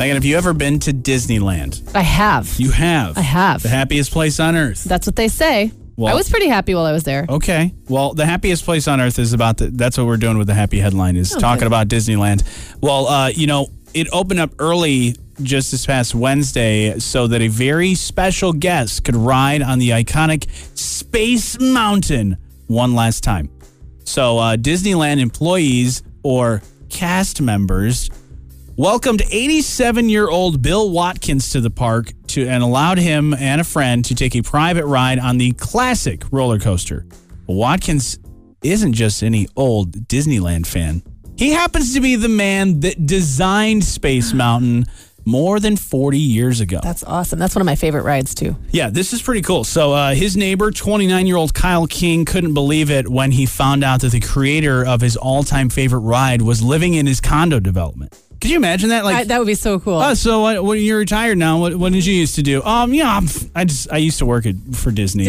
Megan, have you ever been to Disneyland? I have. You have? I have. The happiest place on earth. That's what they say. Well, I was pretty happy while I was there. Okay. Well, the happiest place on earth is that's what we're doing with the happy headline is talking about Disneyland. Well, it opened up early just this past Wednesday so that a very special guest could ride on the iconic Space Mountain one last time. So Disneyland employees or cast members welcomed 87-year-old Bill Watkins to the park and allowed him and a friend to take a private ride on the classic roller coaster. Watkins isn't just any old Disneyland fan. He happens to be the man that designed Space Mountain more than 40 years ago. That's awesome. That's one of my favorite rides, too. Yeah, this is pretty cool. So his neighbor, 29-year-old Kyle King, couldn't believe it when he found out that the creator of his all-time favorite ride was living in his condo development. Could you imagine that? That would be so cool. Oh, so when you're retired now, what did you used to do? I used to work for Disney.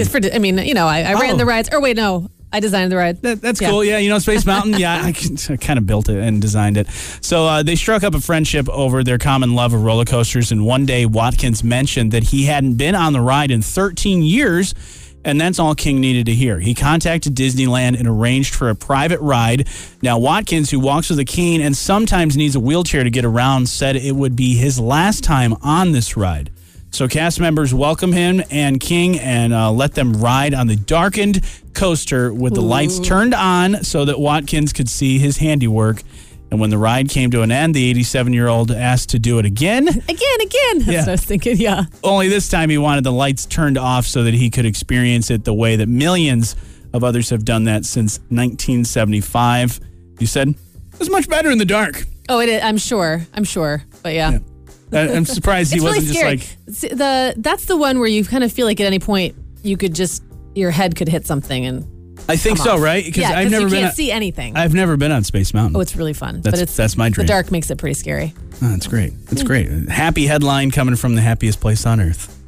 I ran the rides. Or wait, no. I designed the ride. That's cool. Yeah, Space Mountain. Yeah, I kind of built it and designed it. So they struck up a friendship over their common love of roller coasters. And one day, Watkins mentioned that he hadn't been on the ride in 13 years. And that's all King needed to hear. He contacted Disneyland and arranged for a private ride. Now, Watkins, who walks with a cane and sometimes needs a wheelchair to get around, said it would be his last time on this ride. So cast members welcome him and King and let them ride on the darkened coaster with the lights turned on so that Watkins could see his handiwork. And when the ride came to an end, the 87-year-old asked to do it again. Again. That's what I was thinking, yeah. Only this time he wanted the lights turned off so that he could experience it the way that millions of others have done that since 1975. You said, it's much better in the dark. Oh, it is. I'm sure. But yeah. I'm surprised he wasn't really just scary. That's the one where you kind of feel like at any point you could your head could hit something and I think so, off. right? Because you can't see anything. I've never been on Space Mountain. Oh, it's really fun. That's my dream. The dark makes it pretty scary. Oh, that's great. That's great. Happy headline coming from the happiest place on earth.